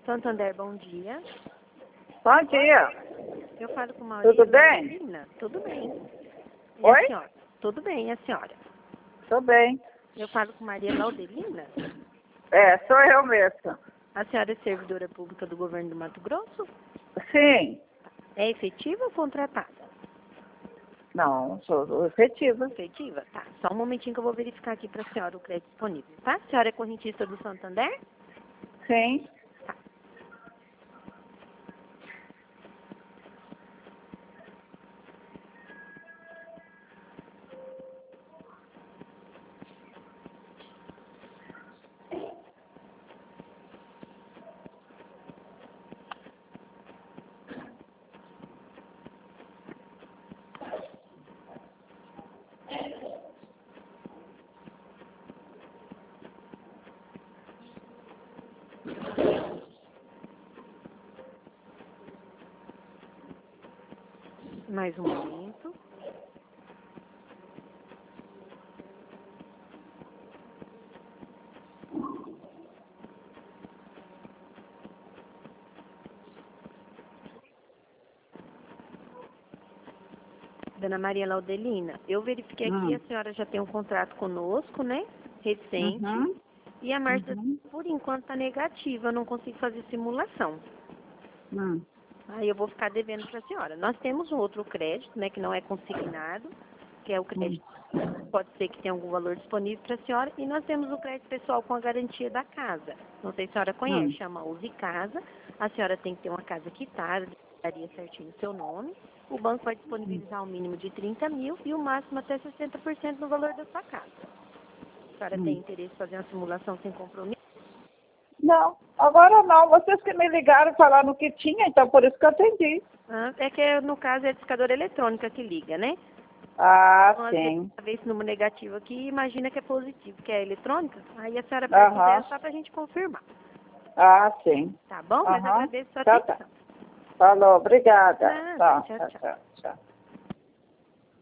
Santander, bom dia. Bom dia. Eu falo com Maria. Tudo bem? Laudelina. Tudo bem. E Oi? a senhora? Tudo bem, e a senhora? Tô bem. Eu falo com Maria Laudelina. É, sou eu mesma. A senhora é servidora pública do governo do Mato Grosso? Sim. É efetiva ou contratada? Não, sou efetiva. Efetiva? Tá. Só um momentinho que eu vou verificar aqui para a senhora o crédito disponível, tá? A senhora é correntista do Santander? Sim. Mais um momento. Dona Maria Laudelina, eu verifiquei aqui, a senhora já tem um contrato conosco, né? Recente. Uhum. E a margem, por enquanto, está negativa. Eu não consigo fazer simulação. Hum. Aí eu vou ficar devendo para a senhora. Nós temos um outro crédito, né, que não é consignado, que é o crédito, pode ser que tenha algum valor disponível para a senhora, e nós temos o crédito pessoal com a garantia da casa. Não sei se a senhora conhece, chama Use Casa. A senhora tem que ter uma casa quitada, daria certinho o seu nome. O banco vai disponibilizar um mínimo de 30 mil e o máximo até 60% no valor da sua casa. A senhora tem interesse em fazer uma simulação sem compromisso? Não, agora não. Vocês que me ligaram falaram que tinha, então por isso que eu atendi. Ah, é que no caso é a discadora eletrônica que liga, né? Ah, Então, às sim. vezes esse número negativo aqui, imagina que é positivo, que é eletrônica. Aí a senhora precisa só para a gente confirmar. Ah, sim. Tá bom? Mas agradeço a sua Tá, atenção. tá. Falou, obrigada. Nada, tchau, tchau. Tchau.